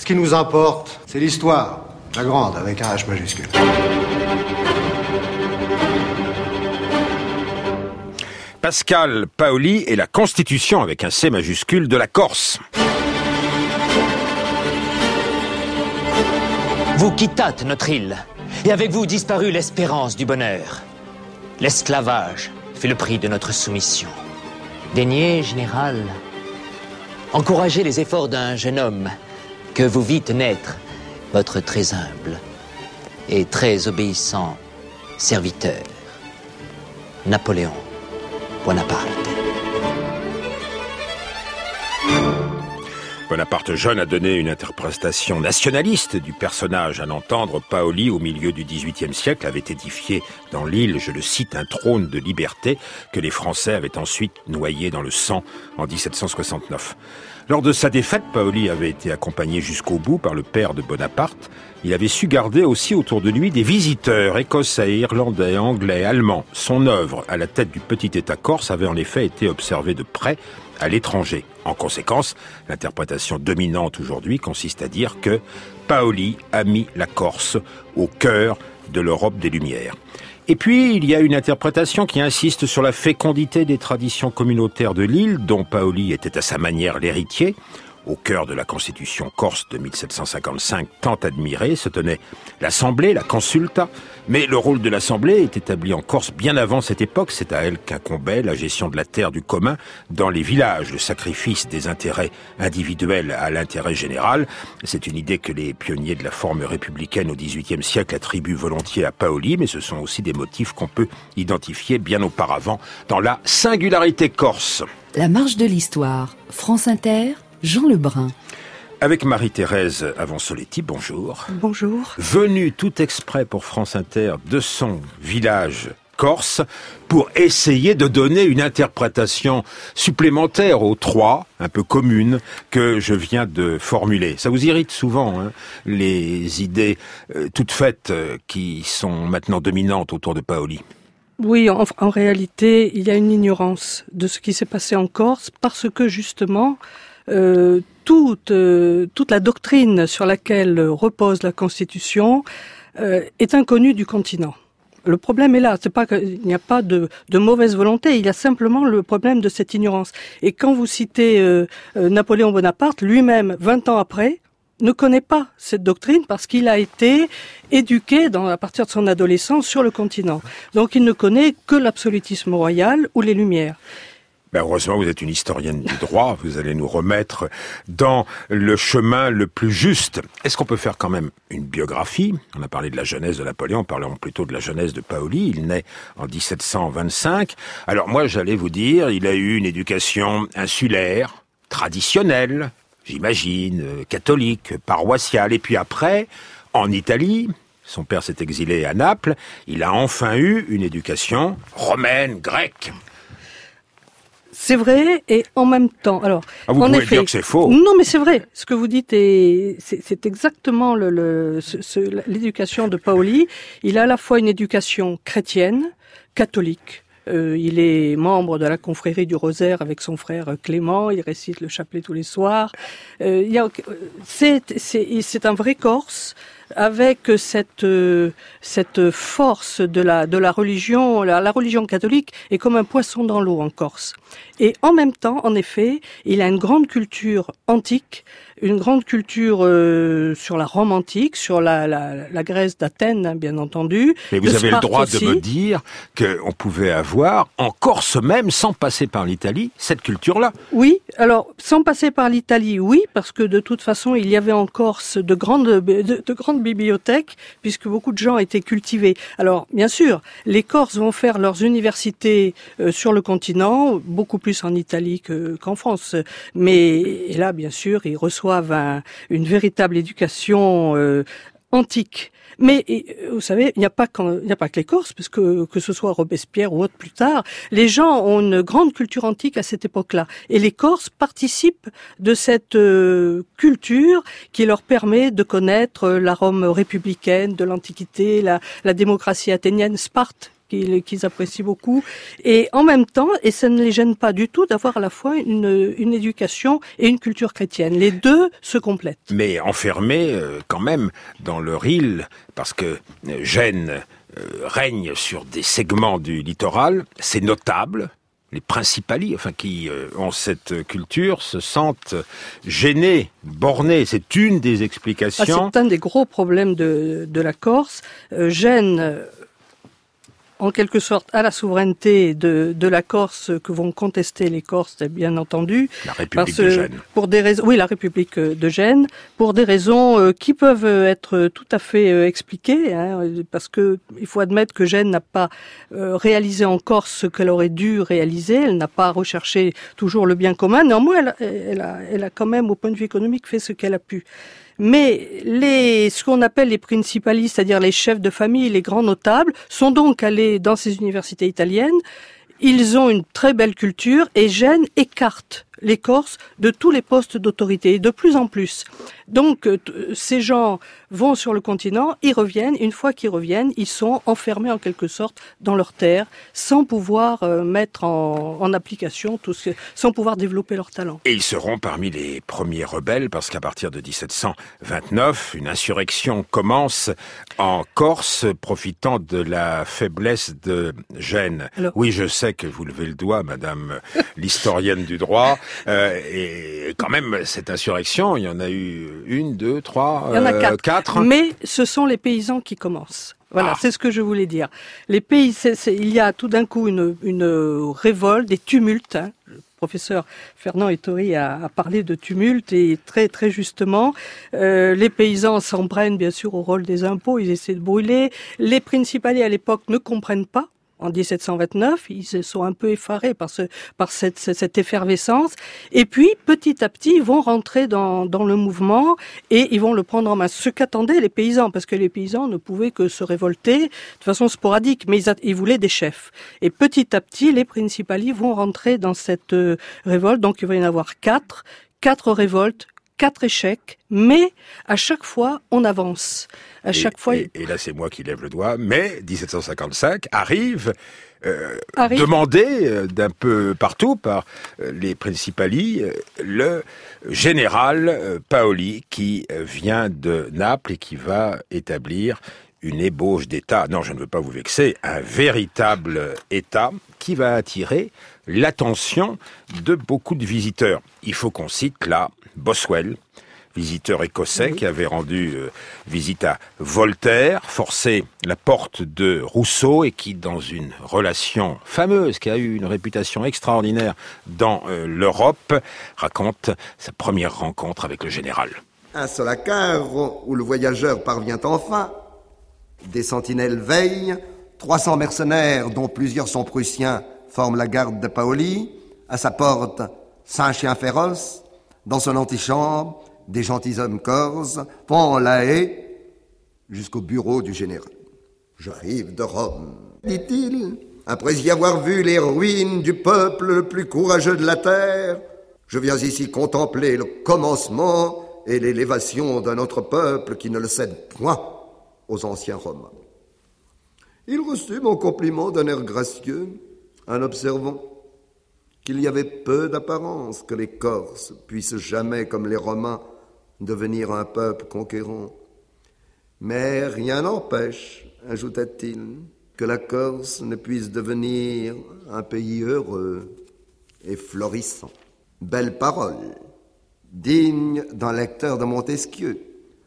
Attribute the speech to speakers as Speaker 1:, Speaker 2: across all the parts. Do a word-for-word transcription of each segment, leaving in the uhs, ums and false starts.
Speaker 1: Ce qui nous importe, c'est l'histoire. La grande, avec un H majuscule.
Speaker 2: Pascal Paoli et la Constitution, avec un C majuscule, de la Corse.
Speaker 3: Vous quittâtes notre île, et avec vous disparut l'espérance du bonheur. L'esclavage fut le prix de notre soumission. Daignez, général, encourager les efforts d'un jeune homme que vous vîtes naître, votre très humble et très obéissant serviteur, Napoléon Bonaparte.
Speaker 2: Bonaparte jeune a donné une interprétation nationaliste du personnage. À l'entendre, Paoli, au milieu du dix-huitième siècle, avait édifié dans l'île, je le cite, un trône de liberté que les Français avaient ensuite noyé dans le sang en dix-sept cent soixante-neuf. Lors de sa défaite, Paoli avait été accompagné jusqu'au bout par le père de Bonaparte. Il avait su garder aussi autour de lui des visiteurs écossais, irlandais, anglais, allemands. Son œuvre, à la tête du petit État corse, avait en effet été observée de près à l'étranger. En conséquence, l'interprétation dominante aujourd'hui consiste à dire que Paoli a mis la Corse au cœur de l'Europe des Lumières. Et puis, il y a une interprétation qui insiste sur la fécondité des traditions communautaires de l'île, dont Paoli était à sa manière l'héritier. Au cœur de la Constitution corse de mille sept cent cinquante-cinq, tant admirée, se tenait l'Assemblée, la Consulta. Mais le rôle de l'Assemblée est établi en Corse bien avant cette époque. C'est à elle qu'incombait la gestion de la terre du commun dans les villages, le sacrifice des intérêts individuels à l'intérêt général. C'est une idée que les pionniers de la forme républicaine au dix-huitième siècle attribuent volontiers à Paoli, mais ce sont aussi des motifs qu'on peut identifier bien auparavant dans la singularité corse.
Speaker 4: La marche de l'histoire, France Inter, Jean Lebrun.
Speaker 2: Avec Marie-Thérèse Avansoletti, bonjour.
Speaker 5: Bonjour.
Speaker 2: Venue tout exprès pour France Inter de son village corse pour essayer de donner une interprétation supplémentaire aux trois, un peu communes, que je viens de formuler. Ça vous irrite souvent, hein, les idées euh, toutes faites euh, qui sont maintenant dominantes autour de Paoli?
Speaker 5: Oui, en, en réalité, il y a une ignorance de ce qui s'est passé en Corse parce que justement, Euh, toute, euh, toute la doctrine sur laquelle repose la Constitution euh, est inconnue du continent. Le problème est là, c'est pas qu'il n'y a pas de, de mauvaise volonté, il y a simplement le problème de cette ignorance. Et quand vous citez euh, euh, Napoléon Bonaparte, lui-même, vingt ans après, ne connaît pas cette doctrine parce qu'il a été éduqué dans, à partir de son adolescence sur le continent. Donc il ne connaît que l'absolutisme royal ou les Lumières.
Speaker 2: Ben heureusement, vous êtes une historienne du droit, vous allez nous remettre dans le chemin le plus juste. Est-ce qu'on peut faire quand même une biographie? On a parlé de la jeunesse de Napoléon, parlons plutôt de la jeunesse de Paoli. Il naît en dix-sept cent vingt-cinq. Alors moi, j'allais vous dire, il a eu une éducation insulaire, traditionnelle, j'imagine, catholique, paroissiale. Et puis après, en Italie, son père s'est exilé à Naples, il a enfin eu une éducation romaine, grecque.
Speaker 5: C'est vrai, et en même temps, alors,
Speaker 2: ah, vous
Speaker 5: en
Speaker 2: pouvez
Speaker 5: effet,
Speaker 2: dire que c'est faux.
Speaker 5: Non, mais c'est vrai. Ce que vous dites est, c'est, c'est exactement le, le ce, ce, l'éducation de Paoli. Il a à la fois une éducation chrétienne, catholique. Euh, il est membre de la confrérie du Rosaire avec son frère Clément. Il récite le chapelet tous les soirs. Euh, il y a, c'est, c'est, c'est un vrai Corse. Avec cette euh, cette force de la de la religion, la, la religion catholique est comme un poisson dans l'eau en Corse. Et en même temps, en effet, il a une grande culture antique, une grande culture euh, sur la Rome antique, sur la la, la Grèce d'Athènes, hein, bien entendu.
Speaker 2: Mais vous avez
Speaker 5: Sparte
Speaker 2: le droit
Speaker 5: aussi.
Speaker 2: de me dire qu'on pouvait avoir, en Corse même, sans passer par l'Italie, cette culture-là.
Speaker 5: Oui, alors sans passer par l'Italie, oui, parce que de toute façon, il y avait en Corse de grandes de, de grandes bibliothèques, puisque beaucoup de gens étaient cultivés. Alors, bien sûr, les Corses vont faire leurs universités euh, sur le continent, beaucoup plus en Italie que, qu'en France. Mais et là, bien sûr, ils reçoivent un, une véritable éducation euh, antique. Mais et, vous savez, il n'y a pas qu'en, il n'y a pas que les Corses, parce que que ce soit Robespierre ou autre plus tard, les gens ont une grande culture antique à cette époque-là, et les Corses participent de cette euh, culture qui leur permet de connaître la Rome républicaine de l'Antiquité, la, la démocratie athénienne, Sparte, qu'ils, qu'ils apprécient beaucoup. Et en même temps, et ça ne les gêne pas du tout d'avoir à la fois une, une éducation et une culture chrétienne. Les deux se complètent.
Speaker 2: Mais enfermés euh, quand même dans leur île, parce que Gênes euh, règne sur des segments du littoral, c'est notable. Les principalies, enfin qui euh, ont cette culture, se sentent gênés, bornés. C'est une des explications.
Speaker 5: Ah, c'est un des gros problèmes de, de la Corse. Euh, Gênes, euh, en quelque sorte, à la souveraineté de, de la Corse que vont contester les Corses, bien entendu.
Speaker 2: La République
Speaker 5: parce,
Speaker 2: de Gênes.
Speaker 5: Pour des raisons, oui, la République de Gênes, pour des raisons euh, qui peuvent être tout à fait euh, expliquées, hein, parce que il faut admettre que Gênes n'a pas euh, réalisé en Corse ce qu'elle aurait dû réaliser. Elle n'a pas recherché toujours le bien commun. Néanmoins, elle, elle, a, elle a quand même, au point de vue économique, fait ce qu'elle a pu. Mais les, ce qu'on appelle les principali, c'est-à-dire les chefs de famille, les grands notables, sont donc allés dans ces universités italiennes. Ils ont une très belle culture et Gênes écarte les Corses de tous les postes d'autorité, de plus en plus. Donc, euh, ces gens vont sur le continent, ils reviennent, une fois qu'ils reviennent, ils sont enfermés en quelque sorte dans leur terre, sans pouvoir euh, mettre en, en application tout ce, sans pouvoir développer leur talent.
Speaker 2: Et ils seront parmi les premiers rebelles, parce qu'à partir de dix-sept cent vingt-neuf, une insurrection commence en Corse, profitant de la faiblesse de Gênes. Alors, oui, je sais que vous levez le doigt, madame l'historienne du droit, euh, et quand même, cette insurrection, il y en a eu une, deux, trois,
Speaker 5: il y en a quatre.
Speaker 2: Euh, quatre.
Speaker 5: Mais ce sont les paysans qui commencent. Voilà, ah. c'est ce que je voulais dire. Les pays, c'est, c'est, il y a tout d'un coup une, une révolte, des tumultes. Hein. Le professeur Fernand Ettori a, a parlé de tumultes et très très justement. Euh, les paysans s'en prennent bien sûr au rôle des impôts, ils essaient de brûler. Les principaliers à l'époque ne comprennent pas. En dix-sept cent vingt-neuf, ils se sont un peu effarés par, ce, par cette, cette effervescence. Et puis, petit à petit, ils vont rentrer dans, dans le mouvement et ils vont le prendre en main. Ce qu'attendaient les paysans, parce que les paysans ne pouvaient que se révolter de façon sporadique, mais ils, a, ils voulaient des chefs. Et petit à petit, les principali vont rentrer dans cette euh, révolte. Donc, il va y en avoir quatre, quatre révoltes, quatre échecs, mais à chaque fois, on avance. À
Speaker 2: et,
Speaker 5: chaque fois,
Speaker 2: et, et là, c'est moi qui lève le doigt, mais dix-sept cent cinquante-cinq arrive, euh,
Speaker 5: arrive.
Speaker 2: demandé euh, d'un peu partout par euh, les principali, euh, le général euh, Paoli, qui euh, vient de Naples et qui va établir une ébauche d'État, non, je ne veux pas vous vexer, un véritable État qui va attirer l'attention de beaucoup de visiteurs. Il faut qu'on cite là Boswell, visiteur écossais oui. qui avait rendu euh, visite à Voltaire, forcé la porte de Rousseau et qui, dans une relation fameuse, qui a eu une réputation extraordinaire dans euh, l'Europe, raconte sa première rencontre avec le général.
Speaker 6: Un solacare où le voyageur parvient enfin. Des sentinelles veillent, trois cents mercenaires, dont plusieurs sont prussiens, forment la garde de Paoli. À sa porte, cinq chiens féroces. Dans son antichambre, des gentilshommes corses font la haie jusqu'au bureau du général. « J'arrive de Rome, dit-il, après y avoir vu les ruines du peuple le plus courageux de la terre. Je viens ici contempler le commencement et l'élévation d'un autre peuple qui ne le cède point aux anciens Romains. » Il reçut mon compliment d'un air gracieux, en observant qu'il y avait peu d'apparence que les Corses puissent jamais, comme les Romains, devenir un peuple conquérant. Mais rien n'empêche, ajouta-t-il, que la Corse ne puisse devenir un pays heureux et florissant. Belle parole, digne d'un lecteur de Montesquieu.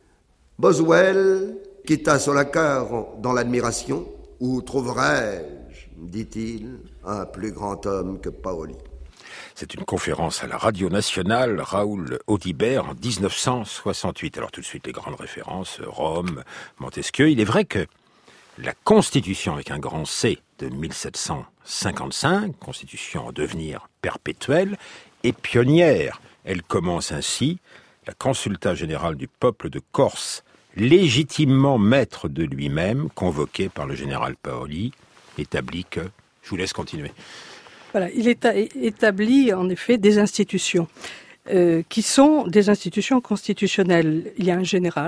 Speaker 6: Boswell quitta Solacare dans l'admiration. Où trouverai-je, dit-il, un plus grand homme que Paoli?
Speaker 2: C'est une conférence à la Radio Nationale, Raoul Audibert, en dix-neuf cent soixante-huit. Alors tout de suite, les grandes références, Rome, Montesquieu. Il est vrai que la Constitution, avec un grand C, de mille sept cent cinquante-cinq, Constitution en devenir perpétuelle, est pionnière. Elle commence ainsi, la Consulta générale du peuple de Corse, légitimement maître de lui-même, convoqué par le général Paoli, établit que... Je vous laisse continuer.
Speaker 5: Voilà, il est établi en effet des institutions euh, qui sont des institutions constitutionnelles. Il y a un général,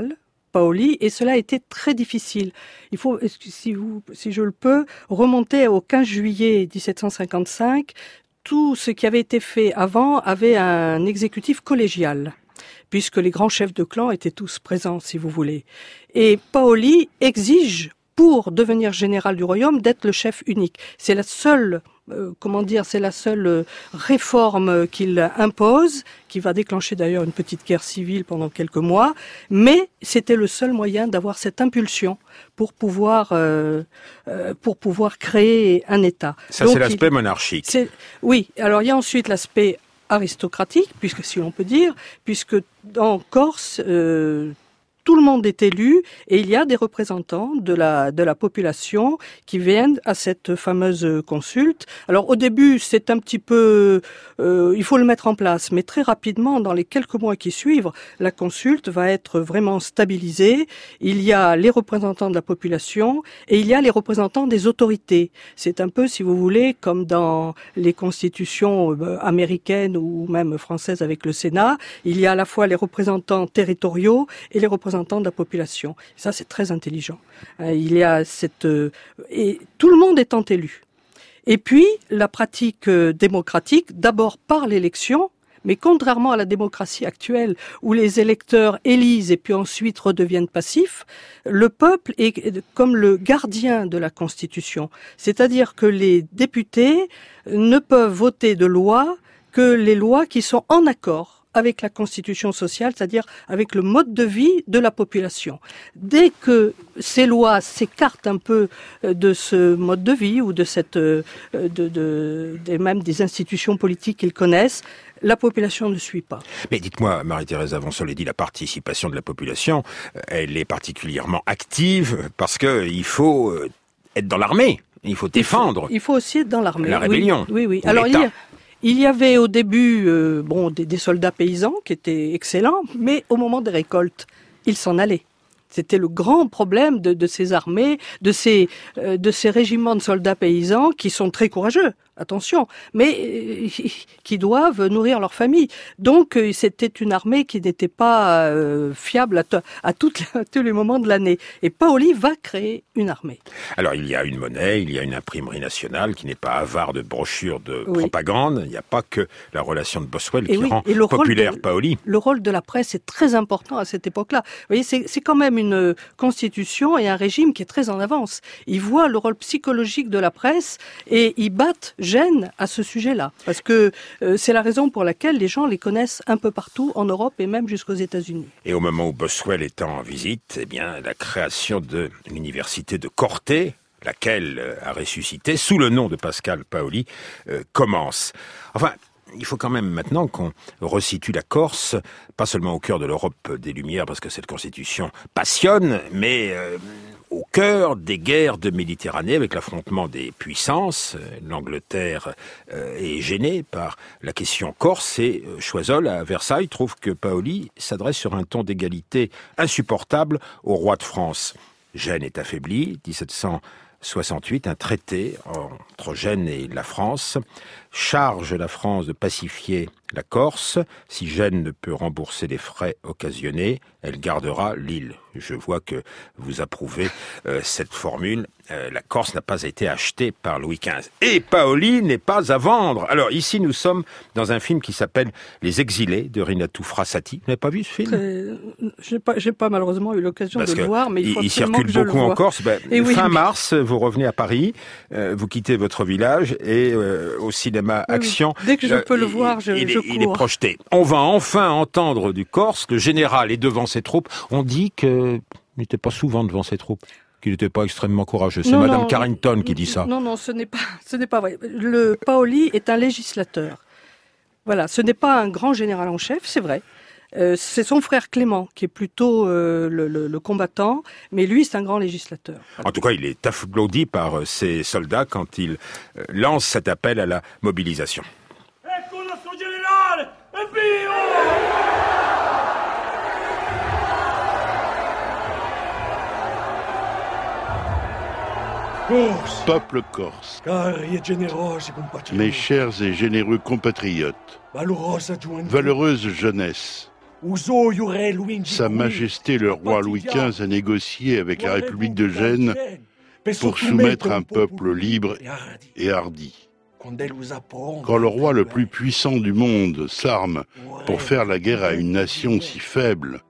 Speaker 5: Paoli, et cela a été très difficile. Il faut, si, vous, si je le peux, remonter au quinze juillet dix-sept cent cinquante-cinq. Tout ce qui avait été fait avant avait un exécutif collégial, puisque les grands chefs de clan étaient tous présents, si vous voulez. Et Paoli exige, pour devenir général du royaume, d'être le chef unique. C'est la seule, euh, comment dire, c'est la seule euh, réforme qu'il impose, qui va déclencher d'ailleurs une petite guerre civile pendant quelques mois, mais c'était le seul moyen d'avoir cette impulsion pour pouvoir, euh, euh, pour pouvoir créer un État.
Speaker 2: Ça,
Speaker 5: Donc,
Speaker 2: c'est l'aspect
Speaker 5: il,
Speaker 2: monarchique.
Speaker 5: C'est, oui, alors il y a ensuite l'aspect aristocratique, puisque si l'on peut dire, puisque en Corse, euh, tout le monde est élu et il y a des représentants de la de la population qui viennent à cette fameuse consulte. Alors au début, c'est un petit peu, euh, il faut le mettre en place, mais très rapidement, dans les quelques mois qui suivent, la consulte va être vraiment stabilisée. Il y a les représentants de la population et il y a les représentants des autorités. C'est un peu, si vous voulez, comme dans les constitutions américaines ou même françaises avec le Sénat. Il y a à la fois les représentants territoriaux et les représentants de la population. Ça, c'est très intelligent. Il y a cette... Et tout le monde étant élu. Et puis, la pratique démocratique, d'abord par l'élection, mais contrairement à la démocratie actuelle, où les électeurs élisent et puis ensuite redeviennent passifs, le peuple est comme le gardien de la Constitution. C'est-à-dire que les députés ne peuvent voter de lois que les lois qui sont en accord avec la constitution sociale, c'est-à-dire avec le mode de vie de la population. Dès que ces lois s'écartent un peu de ce mode de vie ou de cette, de, de, de même des institutions politiques qu'ils connaissent, la population ne suit pas.
Speaker 2: Mais dites-moi, Marie-Thérèse Avonsol-Eddy, la participation de la population, elle est particulièrement active parce que il faut être dans l'armée, il faut défendre.
Speaker 5: Il faut, il faut aussi être dans l'armée.
Speaker 2: La rébellion.
Speaker 5: Oui, oui. oui. Alors il y a Il y avait au début euh, bon, des, des soldats paysans qui étaient excellents, mais au moment des récoltes, ils s'en allaient. C'était le grand problème de, de ces armées, de ces, euh, de ces régiments de soldats paysans qui sont très courageux, attention, mais euh, qui doivent nourrir leur famille. Donc euh, c'était une armée qui n'était pas euh, fiable à, t- à, toutes, à tous les moments de l'année. Et Paoli va créer une armée.
Speaker 2: Alors il y a une monnaie, il y a une imprimerie nationale qui n'est pas avare de brochures de
Speaker 5: oui.
Speaker 2: propagande. Il n'y a pas que la relation de Boswell
Speaker 5: et
Speaker 2: qui
Speaker 5: oui,
Speaker 2: rend
Speaker 5: et le
Speaker 2: populaire
Speaker 5: de,
Speaker 2: Paoli.
Speaker 5: Le rôle de la presse est très important à cette époque-là. Vous voyez, c'est, c'est quand même une constitution et un régime qui est très en avance. Ils voient le rôle psychologique de la presse et ils battent Gênes à ce sujet-là. Parce que euh, c'est la raison pour laquelle les gens les connaissent un peu partout en Europe et même jusqu'aux États-Unis.
Speaker 2: Et au moment où Boswell est en visite, eh bien, la création de l'université de Corte, laquelle a ressuscité sous le nom de Pascal Paoli, euh, commence. Enfin, il faut quand même maintenant qu'on resitue la Corse, pas seulement au cœur de l'Europe des Lumières, parce que cette constitution passionne, mais euh, au cœur des guerres de Méditerranée, avec l'affrontement des puissances. L'Angleterre euh, est gênée par la question corse, et euh, Choiseul, à Versailles, trouve que Paoli s'adresse sur un ton d'égalité insupportable au roi de France. Gênes est affaibli, dix-sept cent soixante-huit, un traité entre Gênes et la France charge la France de pacifier la Corse. Si Gênes ne peut rembourser les frais occasionnés, elle gardera l'île. Je vois que vous approuvez euh, cette formule. Euh, la Corse n'a pas été achetée par Louis quinze. Et Paoli n'est pas à vendre. Alors ici, nous sommes dans un film qui s'appelle Les Exilés de Rinatu Frassati. Vous n'avez pas vu ce film ?
Speaker 5: euh, J'ai pas, j'ai pas malheureusement eu l'occasion
Speaker 2: Parce
Speaker 5: de le voir, mais il faut
Speaker 2: il
Speaker 5: absolument
Speaker 2: circule
Speaker 5: que je
Speaker 2: beaucoup
Speaker 5: le
Speaker 2: en
Speaker 5: voie.
Speaker 2: Corse. Ben,
Speaker 5: Et oui,
Speaker 2: fin
Speaker 5: mais...
Speaker 2: mars, vous revenez à Paris, euh, vous quittez votre village et euh, au cinéma
Speaker 5: oui,
Speaker 2: Action.
Speaker 5: Oui. Dès que je
Speaker 2: euh,
Speaker 5: peux le
Speaker 2: il,
Speaker 5: voir, je,
Speaker 2: il,
Speaker 5: je
Speaker 2: est, il est projeté. On va enfin entendre du Corse. Le général est devant ses troupes. On dit qu'il n'était pas souvent devant ses troupes, qu'il n'était pas extrêmement courageux. C'est
Speaker 5: non,
Speaker 2: Madame
Speaker 5: non,
Speaker 2: Carrington qui dit ça.
Speaker 5: Non, non, ce n'est pas, ce n'est pas vrai. Le Paoli est un législateur. Voilà, ce n'est pas un grand général en chef, c'est vrai. Euh, c'est son frère Clément qui est plutôt euh, le, le, le combattant, mais lui c'est un grand législateur.
Speaker 2: En tout cas, il est applaudi par ses soldats quand il euh, lance cet appel à la mobilisation.
Speaker 7: Ecco il nostro generale! Evviva!
Speaker 8: Corse. Peuple corse,
Speaker 7: Cari e generosi compatriotes,
Speaker 8: mes chers et généreux compatriotes,
Speaker 7: valorosa gioventù,
Speaker 8: valeureuse jeunesse, Sa Majesté le roi Louis quinze a négocié avec la République de Gênes pour soumettre un peuple libre et hardi. Quand le roi le plus puissant du monde s'arme pour faire la guerre à une nation si faible,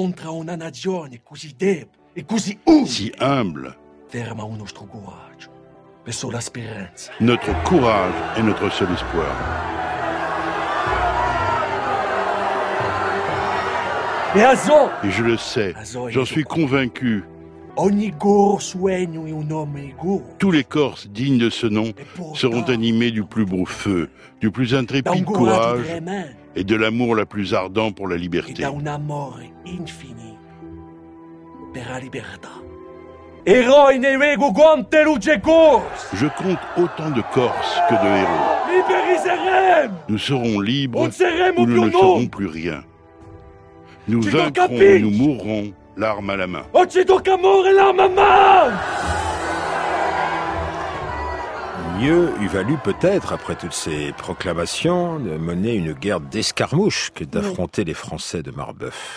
Speaker 8: si humble, notre courage est notre seul espoir. Et je le sais, j'en suis convaincu. Tous les Corses dignes de ce nom seront animés du plus beau feu, du plus intrépide courage et de l'amour la plus ardent pour la liberté. Je compte autant de Corses que de héros. Nous serons libres ou nous ne serons plus rien. Nous vaincrons et nous mourrons l'arme à la main.
Speaker 2: Mieux eût valu peut-être, après toutes ces proclamations, de mener une guerre d'escarmouches que d'affronter oui. les Français de Marbeuf.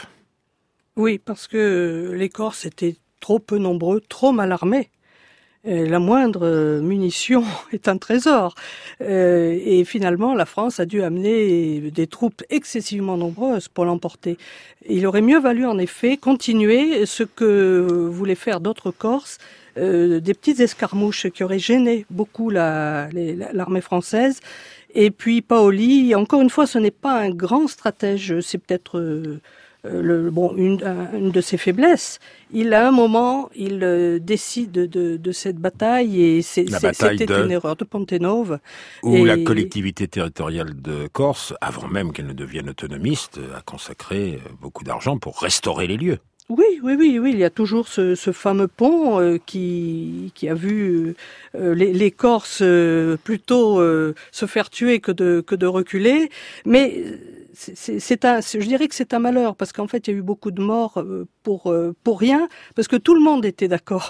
Speaker 5: Oui, parce que les Corses étaient trop peu nombreux, trop mal armés. Et la moindre munition est un trésor. Euh, et finalement, la France a dû amener des troupes excessivement nombreuses pour l'emporter. Il aurait mieux valu, en effet, continuer ce que voulaient faire d'autres Corses, euh, des petites escarmouches qui auraient gêné beaucoup la, les, l'armée française. Et puis Paoli, encore une fois, ce n'est pas un grand stratège, c'est peut-être... Euh, Le, bon, une, une de ses faiblesses. Il, à un moment, il euh, décide de, de cette bataille et c'est,
Speaker 2: la
Speaker 5: c'est,
Speaker 2: bataille
Speaker 5: c'était
Speaker 2: de...
Speaker 5: une erreur de Pontenove.
Speaker 2: Où
Speaker 5: et...
Speaker 2: la collectivité territoriale de Corse, avant même qu'elle ne devienne autonomiste, a consacré beaucoup d'argent pour restaurer les lieux.
Speaker 5: Oui, oui, oui, oui. Il y a toujours ce, ce fameux pont euh, qui, qui a vu euh, les, les Corses euh, plutôt euh, se faire tuer que de, que de reculer. Mais c'est, c'est, c'est un, c'est, je dirais que c'est un malheur parce qu'en fait, il y a eu beaucoup de morts euh, pour euh, pour rien, parce que tout le monde était d'accord.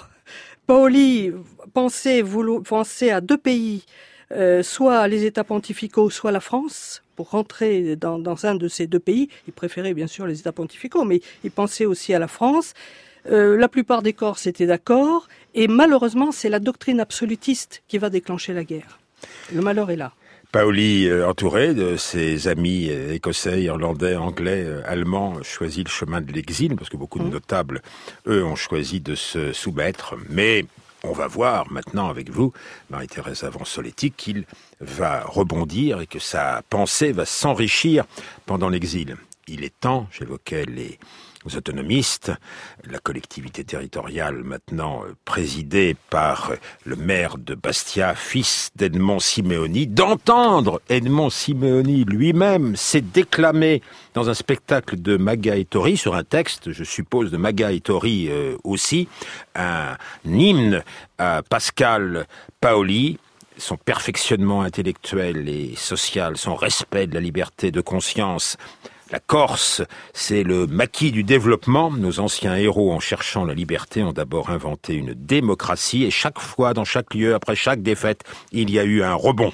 Speaker 5: Paoli pensait, voulait, pensait à deux pays, euh, soit les États pontificaux, soit la France. Pour rentrer dans, dans un de ces deux pays, il préférait bien sûr les États pontificaux, mais il pensait aussi à la France. Euh, la plupart des Corses étaient d'accord, et malheureusement, c'est la doctrine absolutiste qui va déclencher la guerre. Le malheur est là.
Speaker 2: Paoli, euh, entouré de ses amis euh, écossais, irlandais, anglais, euh, allemands, choisit le chemin de l'exil, parce que beaucoup de mmh. notables, eux, ont choisi de se soumettre, mais... On va voir maintenant avec vous, Marie-Thérèse Avan-Soletti, qu'il va rebondir et que sa pensée va s'enrichir pendant l'exil. Il est temps, j'évoquais les autonomistes, la collectivité territoriale maintenant présidée par le maire de Bastia, fils d'Edmond Simeoni, d'entendre Edmond Simeoni lui-même s'est déclamé dans un spectacle de Maga Ettori, sur un texte, je suppose, de Maga Ettori euh, aussi, un hymne à Pascal Paoli, son perfectionnement intellectuel et social, son respect de la liberté de conscience. La Corse, c'est le maquis du développement. Nos anciens héros, en cherchant la liberté, ont d'abord inventé une démocratie et chaque fois, dans chaque lieu, après chaque défaite, il y a eu un rebond.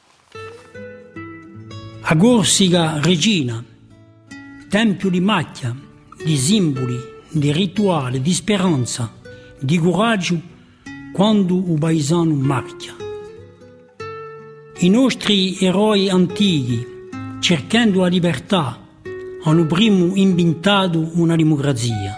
Speaker 9: A Corsica Regina, tempio di macchia, di simboli, di rituali, di speranza, di coraggio, quando o paesano marchia. I nostri eroi antichi, cercando la libertà, hanno prima inventato una democrazia.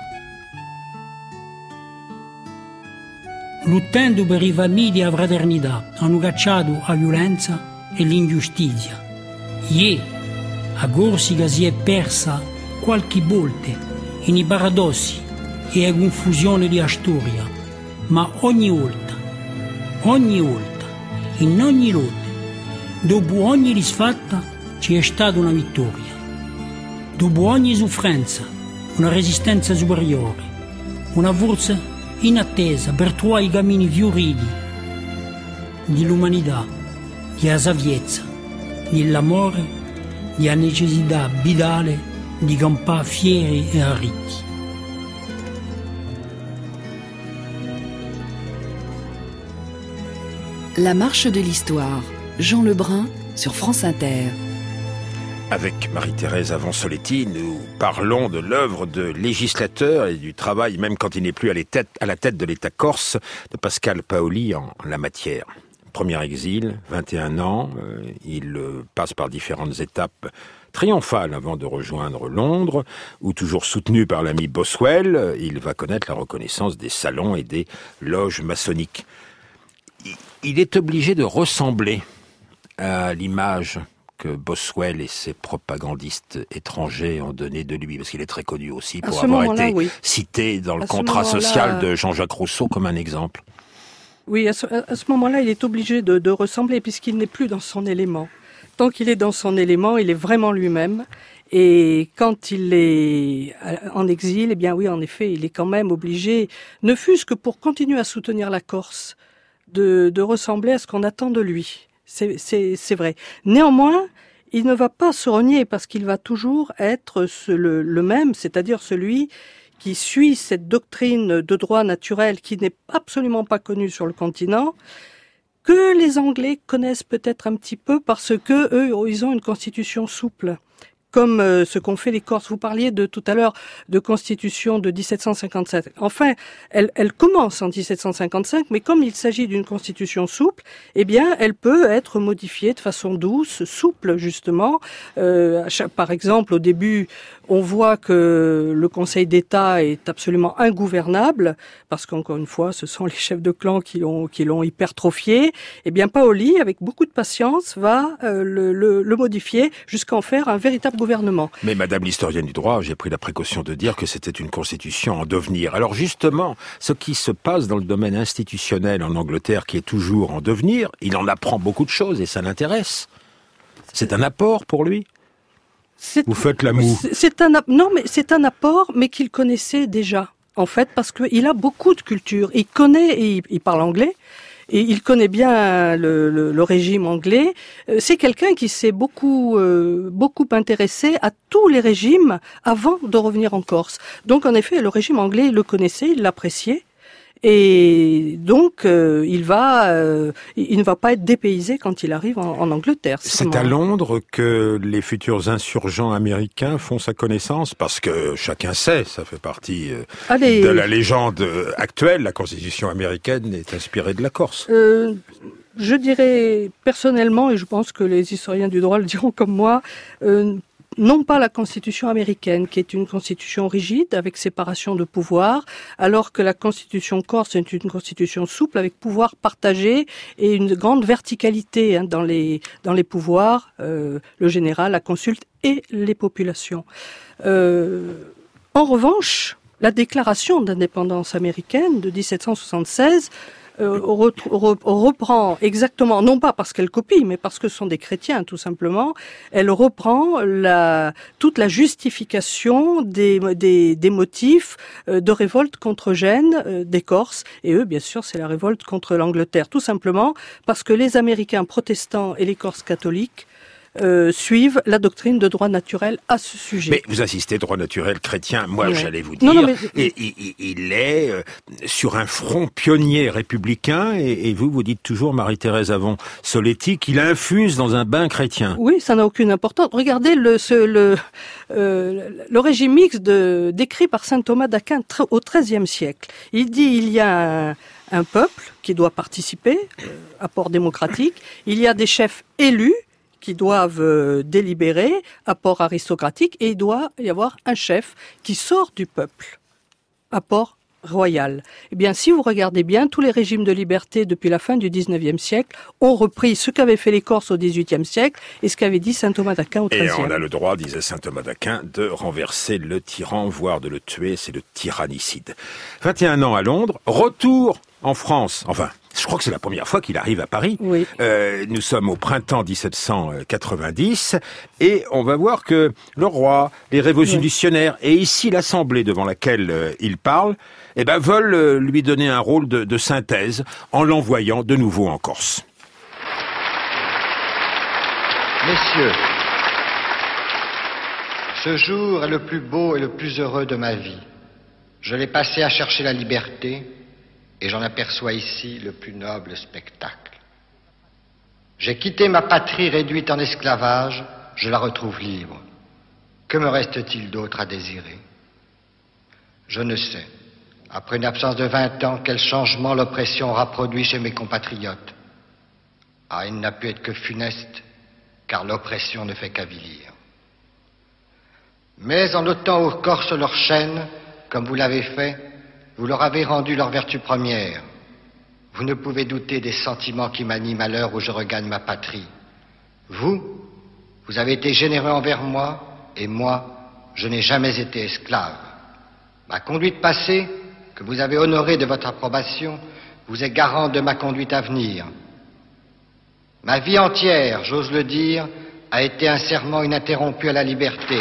Speaker 9: Lottando per i famigli e la fraternità, hanno cacciato la violenza e l'ingiustizia. E a Corsica si è persa qualche volta in i paradossi e la confusione della storia, ma ogni volta, ogni volta, in ogni lotta, dopo ogni disfatta, c'è stata una vittoria. Dopo ogni sofferenza, una resistenza superiore, una forza inattesa per trovare i cammini fioriti dell'umanità, della saviezza, dell'amore, della necessità vitale di campare fieri e arricchi.
Speaker 4: La marche de l'histoire, Jean Lebrun sur France Inter.
Speaker 2: Avec Marie-Thérèse Avon-Soletti, nous parlons de l'œuvre de législateur et du travail, même quand il n'est plus à, à la tête de l'État corse, de Pascal Paoli en la matière. Premier exil, vingt et un ans, euh, il euh, passe par différentes étapes triomphales avant de rejoindre Londres, où toujours soutenu par l'ami Boswell, il va connaître la reconnaissance des salons et des loges maçonniques. Il est obligé de ressembler à l'image que Boswell et ses propagandistes étrangers ont donné de lui, parce qu'il est très connu aussi pour avoir été oui. cité dans le à contrat social de Jean-Jacques Rousseau comme un exemple.
Speaker 5: Oui, à ce, à ce moment-là, il est obligé de, de ressembler puisqu'il n'est plus dans son élément. Tant qu'il est dans son élément, il est vraiment lui-même. Et quand il est en exil, eh bien oui, en effet, il est quand même obligé, ne fût-ce que pour continuer à soutenir la Corse, de, de ressembler à ce qu'on attend de lui. C'est, c'est, c'est vrai. Néanmoins, il ne va pas se renier parce qu'il va toujours être ce, le, le même, c'est-à-dire celui qui suit cette doctrine de droit naturel qui n'est absolument pas connue sur le continent, que les Anglais connaissent peut-être un petit peu parce que eux, ils ont une constitution souple, comme euh, ce qu'ont fait les Corses. Vous parliez de tout à l'heure de constitution de dix-sept cent cinquante-sept. Enfin, elle, elle commence en dix-sept cent cinquante-cinq, mais comme il s'agit d'une constitution souple, eh bien, elle peut être modifiée de façon douce, souple justement. Euh, par exemple, au début, on voit que le Conseil d'État est absolument ingouvernable, parce qu'encore une fois, ce sont les chefs de clan qui l'ont, qui l'ont hypertrophié. Eh bien, Paoli, avec beaucoup de patience, va euh, le, le, le modifier jusqu'à en faire un véritable gouvernement.
Speaker 2: Mais Madame l'historienne du droit, j'ai pris la précaution de dire que c'était une constitution en devenir. Alors justement, ce qui se passe dans le domaine institutionnel en Angleterre, qui est toujours en devenir, il en apprend beaucoup de choses et ça l'intéresse. C'est un apport pour lui.
Speaker 5: C'est,
Speaker 2: Vous faites la moue.
Speaker 5: C'est, c'est un, non, mais c'est un apport, mais qu'il connaissait déjà, en fait, parce qu'il a beaucoup de culture. Il connaît, et il, il parle anglais, et il connaît bien le, le, le régime anglais. C'est quelqu'un qui s'est beaucoup, euh, beaucoup intéressé à tous les régimes avant de revenir en Corse. Donc, en effet, le régime anglais, il le connaissait, il l'appréciait. Et donc, euh, il va, euh, il ne va pas être dépaysé quand il arrive en, en Angleterre.
Speaker 2: C'est, c'est à Londres que les futurs insurgents américains font sa connaissance, parce que chacun sait, ça fait partie euh, Allez. de la légende actuelle, la Constitution américaine est inspirée de la Corse.
Speaker 5: Euh, je dirais personnellement, et je pense que les historiens du droit le diront comme moi, euh, non pas la Constitution américaine, qui est une constitution rigide, avec séparation de pouvoirs, alors que la Constitution corse est une constitution souple, avec pouvoir partagé et une grande verticalité hein, dans les dans les pouvoirs, euh, le général, la consulte et les populations. Euh, en revanche, la déclaration d'indépendance américaine de dix-sept cent soixante-seize Euh, reprend exactement, non pas parce qu'elle copie, mais parce que ce sont des chrétiens, tout simplement, elle reprend la, toute la justification des, des, des motifs de révolte contre Gênes euh, des Corses. Et eux, bien sûr, c'est la révolte contre l'Angleterre, tout simplement parce que les Américains protestants et les Corses catholiques Euh, suivent la doctrine de droit naturel à ce sujet.
Speaker 2: Mais vous insistez, droit naturel chrétien, moi ouais. j'allais vous dire,
Speaker 5: non, non, mais...
Speaker 2: et, il, il est euh, sur un front pionnier républicain, et, et vous, vous dites toujours, Marie-Thérèse Avon-Soletti, qu'il infuse dans un bain chrétien.
Speaker 5: Oui, ça n'a aucune importance. Regardez le, ce, le, euh, le régime mixte de, décrit par saint Thomas d'Aquin au treizième siècle. Il dit il y a un, un peuple qui doit participer, euh, apport démocratique, il y a des chefs élus, qui doivent euh, délibérer, apport aristocratique, et il doit y avoir un chef qui sort du peuple, apport royal. Eh bien, si vous regardez bien, tous les régimes de liberté depuis la fin du dix-neuvième siècle ont repris ce qu'avaient fait les Corses au dix-huitième siècle et ce qu'avait dit saint Thomas d'Aquin au treizième.
Speaker 2: Et on a le droit, disait saint Thomas d'Aquin, de renverser le tyran, voire de le tuer, c'est le tyrannicide. vingt et un ans à Londres, retour en France, enfin... Je crois que c'est la première fois qu'il arrive à Paris.
Speaker 5: Oui.
Speaker 2: Euh, nous sommes au printemps dix-sept cent quatre-vingt-dix et on va voir que le roi, les révolutionnaires oui. et ici l'Assemblée devant laquelle euh, il parle, eh ben, veulent euh, lui donner un rôle de, de synthèse en l'envoyant de nouveau en Corse.
Speaker 10: Messieurs, ce jour est le plus beau et le plus heureux de ma vie. Je l'ai passé à chercher la liberté. Et j'en aperçois ici le plus noble spectacle. J'ai quitté ma patrie réduite en esclavage je la retrouve libre. Que me reste-t-il d'autre à désirer? Je ne sais, après une absence de vingt ans, quel changement l'oppression aura produit chez mes compatriotes. Ah, il n'a pu être que funeste, car l'oppression ne fait qu'avilir. Mais en ôtant aux Corses leurs chaînes, comme vous l'avez fait, vous leur avez rendu leur vertu première. Vous ne pouvez douter des sentiments qui m'animent à l'heure où je regagne ma patrie. Vous, vous avez été généreux envers moi, et moi, je n'ai jamais été esclave. Ma conduite passée, que vous avez honorée de votre approbation, vous est garante de ma conduite à venir. Ma vie entière, j'ose le dire, a été un serment ininterrompu à la liberté.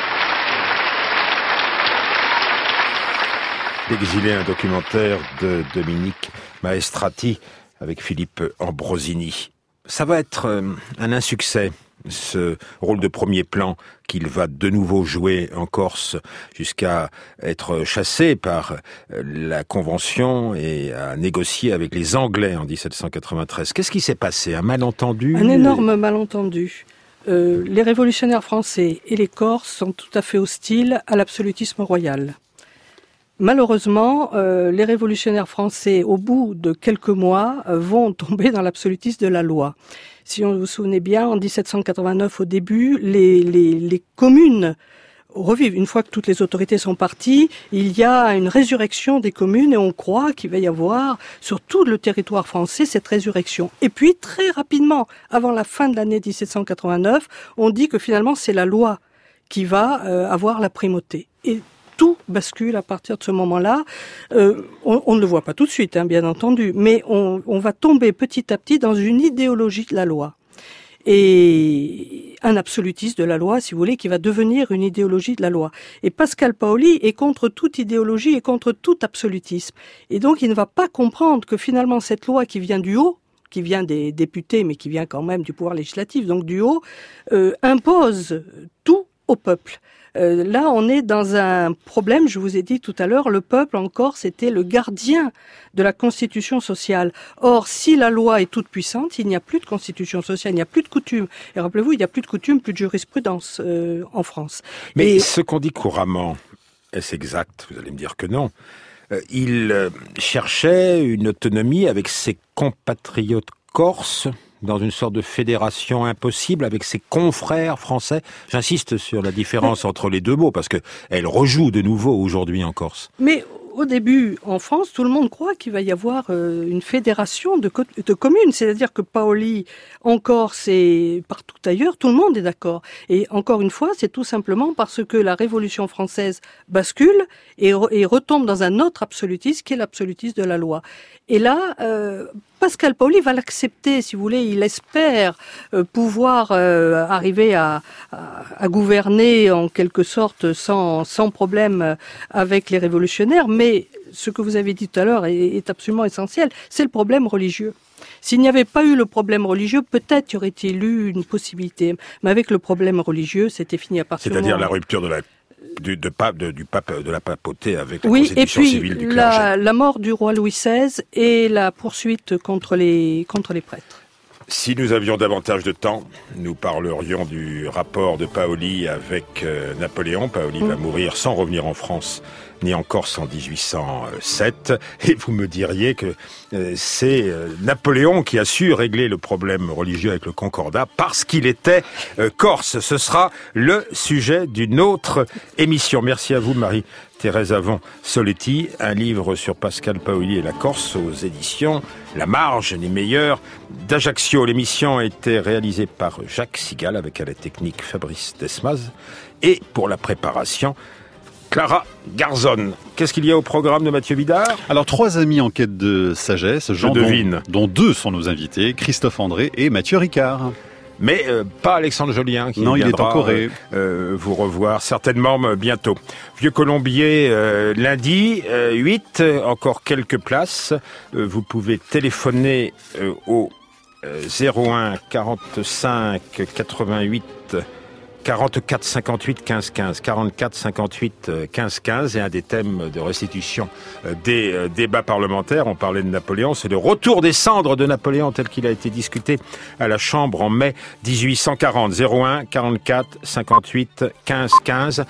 Speaker 2: L'exilé, un documentaire de Dominique Maestrati avec Philippe Ambrosini. Ça va être un insuccès, ce rôle de premier plan qu'il va de nouveau jouer en Corse jusqu'à être chassé par la Convention et à négocier avec les Anglais en dix-sept cent quatre-vingt-treize. Qu'est-ce qui s'est passé? Un malentendu?
Speaker 5: Un énorme malentendu. Euh, les révolutionnaires français et les Corses sont tout à fait hostiles à l'absolutisme royal. Malheureusement, euh, les révolutionnaires français, au bout de quelques mois, euh, vont tomber dans l'absolutisme de la loi. Si on vous souvenez bien, en dix-sept cent quatre-vingt-neuf, au début, les, les, les communes revivent. Une fois que toutes les autorités sont parties, il y a une résurrection des communes et on croit qu'il va y avoir sur tout le territoire français cette résurrection. Et puis, très rapidement, avant la fin de l'année dix-sept cent quatre-vingt-neuf, on dit que finalement c'est la loi qui va euh, avoir la primauté. Et tout bascule à partir de ce moment-là. Euh, on, on ne le voit pas tout de suite, hein, bien entendu, mais on, on va tomber petit à petit dans une idéologie de la loi. Et un absolutisme de la loi, si vous voulez, qui va devenir une idéologie de la loi. Et Pascal Paoli est contre toute idéologie et contre tout absolutisme. Et donc, il ne va pas comprendre que finalement, cette loi qui vient du haut, qui vient des députés, mais qui vient quand même du pouvoir législatif, donc du haut, euh, impose tout au peuple. Euh, là, on est dans un problème, je vous ai dit tout à l'heure, le peuple en Corse était le gardien de la constitution sociale. Or, si la loi est toute puissante, il n'y a plus de constitution sociale, il n'y a plus de coutumes. Et rappelez-vous, il n'y a plus de coutumes, plus de jurisprudence euh, en France.
Speaker 2: Mais
Speaker 5: Et...
Speaker 2: ce qu'on dit couramment, est-ce exact? Vous allez me dire que non. Euh, il euh, cherchait une autonomie avec ses compatriotes corses, dans une sorte de fédération impossible avec ses confrères français. J'insiste sur la différence entre les deux mots, parce que elle rejoue de nouveau aujourd'hui en Corse.
Speaker 5: Mais au début, en France, tout le monde croit qu'il va y avoir euh, une fédération de, co- de communes. C'est-à-dire que Paoli, en Corse et partout ailleurs, tout le monde est d'accord. Et encore une fois, c'est tout simplement parce que la Révolution française bascule et, re- et retombe dans un autre absolutisme qui est l'absolutisme de la loi. Et là, euh, Pascal Paoli va l'accepter, si vous voulez. Il espère euh, pouvoir euh, arriver à, à, à gouverner en quelque sorte sans, sans problème avec les révolutionnaires. Mais ce que vous avez dit tout à l'heure est, est absolument essentiel. C'est le problème religieux. S'il n'y avait pas eu le problème religieux, peut-être y aurait-il eu une possibilité. Mais avec le problème religieux, c'était fini à partir du moment...
Speaker 2: C'est-à-dire la rupture de la Du, de pape, de, du pape, de la papauté avec la
Speaker 5: oui,
Speaker 2: constitution
Speaker 5: et puis
Speaker 2: civile du clergé.
Speaker 5: La, la mort du roi Louis seize et la poursuite contre les, contre les prêtres.
Speaker 2: Si nous avions davantage de temps, nous parlerions du rapport de Paoli avec euh, Napoléon. Paoli mmh. va mourir sans revenir en France ni en Corse en dix-huit cent sept. Et vous me diriez que euh, c'est euh, Napoléon qui a su régler le problème religieux avec le Concordat parce qu'il était euh, corse. Ce sera le sujet d'une autre émission. Merci à vous, Marie-Thérèse Avon-Soletti. Un livre sur Pascal Paoli et la Corse aux éditions La Marge, les meilleurs d'Ajaccio. L'émission a été réalisée par Jacques Sigal avec à la technique Fabrice Desmaz. Et pour la préparation, Clara Garzon. Qu'est-ce qu'il y a au programme de Mathieu Vidard?
Speaker 11: Alors, trois amis en quête de sagesse,
Speaker 2: Je devine.
Speaker 11: Dont, dont deux sont nos invités, Christophe André et Mathieu Ricard.
Speaker 2: Mais euh, pas Alexandre Jolien qui
Speaker 11: non,
Speaker 2: viendra,
Speaker 11: il est en Corée.
Speaker 2: Euh, euh, vous revoir certainement euh, bientôt. Vieux Colombier, euh, lundi, euh, huit, encore quelques places. Euh, vous pouvez téléphoner euh, au euh, zéro un quarante-cinq quatre-vingt-huit quarante-quatre cinquante-huit quinze quinze, quarante-quatre cinquante-huit quinze quinze, et un des thèmes de restitution des débats parlementaires, on parlait de Napoléon, c'est le retour des cendres de Napoléon tel qu'il a été discuté à la Chambre en mai dix-huit cent quarante. zéro un quarante-quatre cinquante-huit quinze quinze.